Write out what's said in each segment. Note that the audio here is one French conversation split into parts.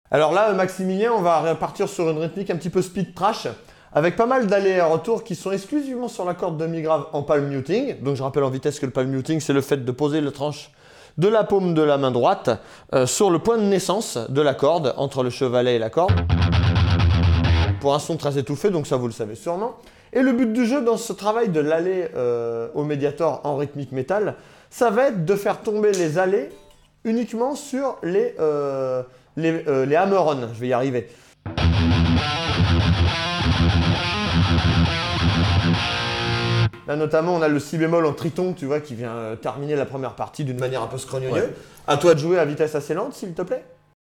Alors là, Maximilien, on va repartir sur une rythmique un petit peu speed trash, avec pas mal d'allers-retours qui sont exclusivement sur la corde demi-grave en palm muting. Donc je rappelle en vitesse que le palm muting, c'est le fait de poser le tranche de la paume de la main droite sur le point de naissance de la corde, entre le chevalet et la corde. Pour un son très étouffé, donc ça vous le savez sûrement. Et le but du jeu dans ce travail de l'aller au médiator en rythmique métal, ça va être de faire tomber les allers uniquement sur les hammer-on. Je vais y arriver. Là notamment on a le si bémol en triton, tu vois, qui vient terminer la première partie d'une manière un peu scrognogneuse. Ouais. À toi de jouer à vitesse assez lente, s'il te plaît.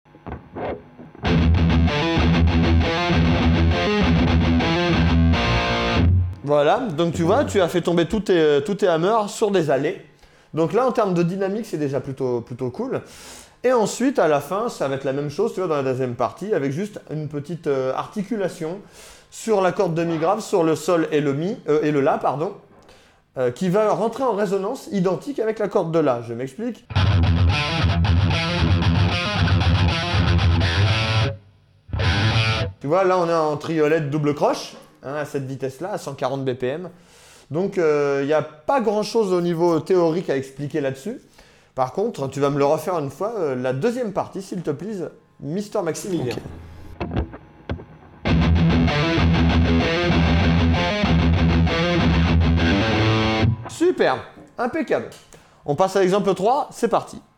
Voilà, donc tu vois, tu as fait tomber tous tes hammers sur des allées. Donc là, en termes de dynamique, c'est déjà plutôt cool. Et ensuite, à la fin, ça va être la même chose, tu vois, dans la deuxième partie, avec juste une petite articulation sur la corde demi-grave, sur le sol et le la, pardon, qui va rentrer en résonance identique avec la corde de la. Je m'explique. Tu vois, là, on est en triolette double croche, hein, à cette vitesse-là, à 140 BPM. Donc, il n'y a pas grand-chose au niveau théorique à expliquer là-dessus. Par contre, tu vas me le refaire une fois, la deuxième partie, s'il te plaît, Mister Maximilien. Okay. Super, impeccable. On passe à l'exemple 3, c'est parti.